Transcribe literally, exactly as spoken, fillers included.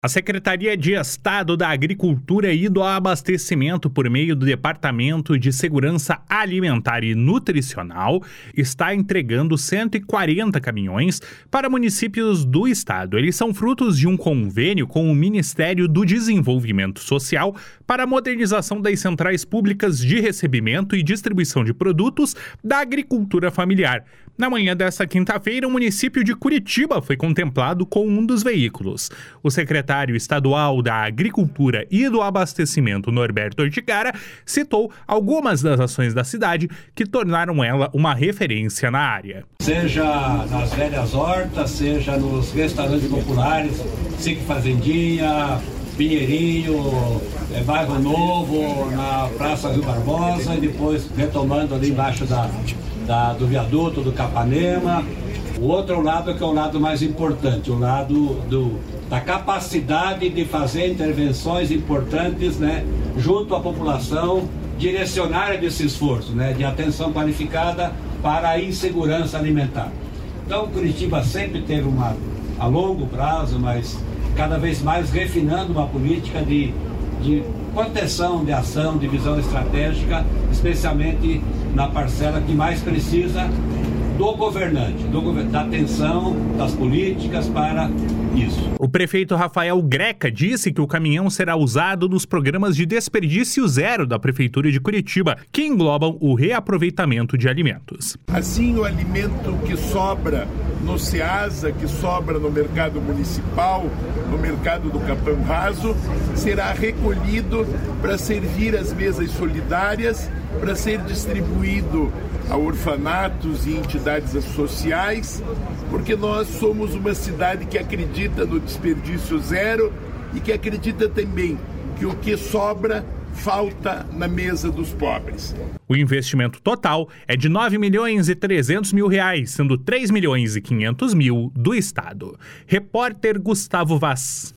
A Secretaria de Estado da Agricultura e do Abastecimento, por meio do Departamento de Segurança Alimentar e Nutricional, está entregando cento e quarenta caminhões para municípios do estado. Eles são frutos de um convênio com o Ministério do Desenvolvimento Social para a modernização das centrais públicas de recebimento e distribuição de produtos da agricultura familiar. Na manhã desta quinta-feira, o município de Curitiba foi contemplado com um dos veículos. O secretário estadual da Agricultura e do Abastecimento, Norberto Ortigara, citou algumas das ações da cidade que tornaram ela uma referência na área. Seja nas velhas hortas, seja nos restaurantes populares, Sique Fazendinha, Pinheirinho, é, Bairro Novo, na Praça Rio Barbosa e depois retomando ali embaixo da, da, do viaduto do Capanema. O outro lado que é o lado mais importante, o lado do, da capacidade de fazer intervenções importantes, né, junto à população, direcionar esse esforço, né, de atenção qualificada para a insegurança alimentar. Então, Curitiba sempre teve uma, a longo prazo, mas cada vez mais refinando uma política de, de contenção, de ação, de visão estratégica, especialmente na parcela que mais precisa do governante, do, da atenção das políticas para isso. O prefeito Rafael Greca disse que o caminhão será usado nos programas de desperdício zero da Prefeitura de Curitiba, que englobam o reaproveitamento de alimentos. Assim, o alimento que sobra no SEASA, que sobra no mercado municipal, no mercado do Capão Raso, será recolhido para servir às mesas solidárias, para ser distribuído a orfanatos e entidades sociais, porque nós somos uma cidade que acredita no desperdício zero e que acredita também que o que sobra falta na mesa dos pobres. O investimento total é de nove milhões e trezentos mil reais, sendo três milhões e quinhentos mil do estado. Repórter Gustavo Vaz.